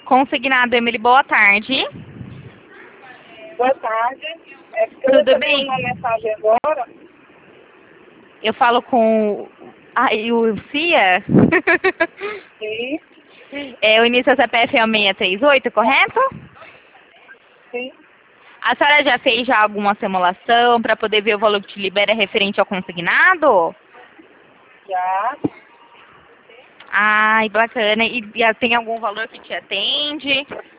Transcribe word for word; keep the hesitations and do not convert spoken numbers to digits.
Consignado, Emily, boa tarde. Boa tarde. É porque Tudo eu bem? recebi uma mensagem agora. Eu falo com ah, e o Cia. Sim, É, o início da C P F é o seis três oito, correto? sim, A senhora já fez já alguma simulação para poder ver o valor que te libera referente ao consignado? já. Ai, bacana. E, e tem algum valor que te atende?